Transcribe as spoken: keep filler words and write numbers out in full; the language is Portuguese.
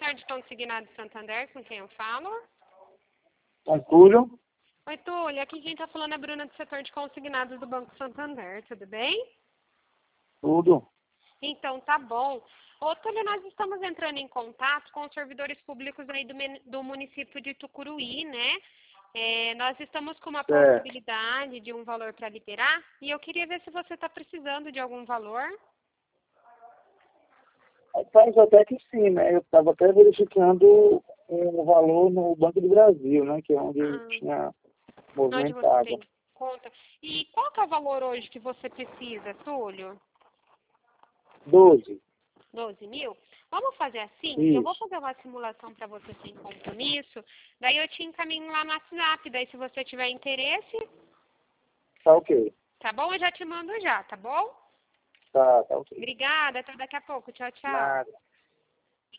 setor de consignado Santander, com quem eu falo? Com Túlio? Oi, Túlio. Aqui quem está falando é a Bruna do setor de consignados do Banco Santander. Tudo bem? Tudo. Então, tá bom. Ô, Túlio, nós estamos entrando em contato com os servidores públicos aí do, do município de Tucuruí, né? É, nós estamos com uma Certo. possibilidade de um valor para liberar e eu queria ver se você está precisando de algum valor. Rapaz, até que sim, né? Eu estava até verificando o valor no Banco do Brasil, né? Que é onde eu Ah, tinha onde você movimentado. tem conta. E qual que é o valor hoje que você precisa, Túlio? doze. doze mil? Vamos fazer assim? Eu vou Isso. fazer uma simulação para você sem compromisso, daí eu te encaminho lá no WhatsApp, daí se você tiver interesse, Tá ok. tá bom? Eu já te mando já, tá bom? Tá, tá ok. Obrigada, até daqui a pouco. Tchau, tchau. Nada.